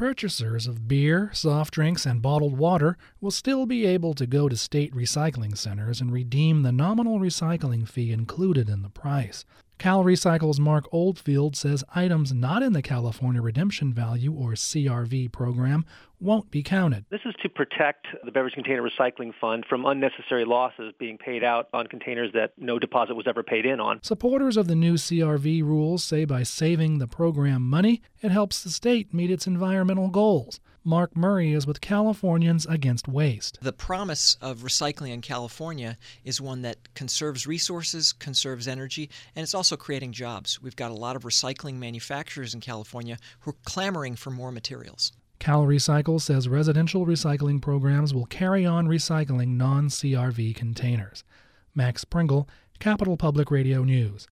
Purchasers of beer, soft drinks, and bottled water will still be able to go to state recycling centers and redeem the nominal recycling fee included in the price. Cal Recycle's Mark Oldfield says items not in the California Redemption Value, or CRV program, won't be counted. This is to protect the Beverage Container Recycling Fund from unnecessary losses being paid out on containers that no deposit was ever paid in on. Supporters of the new CRV rules say by saving the program money, it helps the state meet its environmental goals. Mark Murray is with Californians Against Waste. The promise of recycling in California is one that conserves resources, conserves energy, and it's also creating jobs. We've got a lot of recycling manufacturers in California who are clamoring for more materials. Cal Recycle says residential recycling programs will carry on recycling non-CRV containers. Max Pringle, Capital Public Radio News.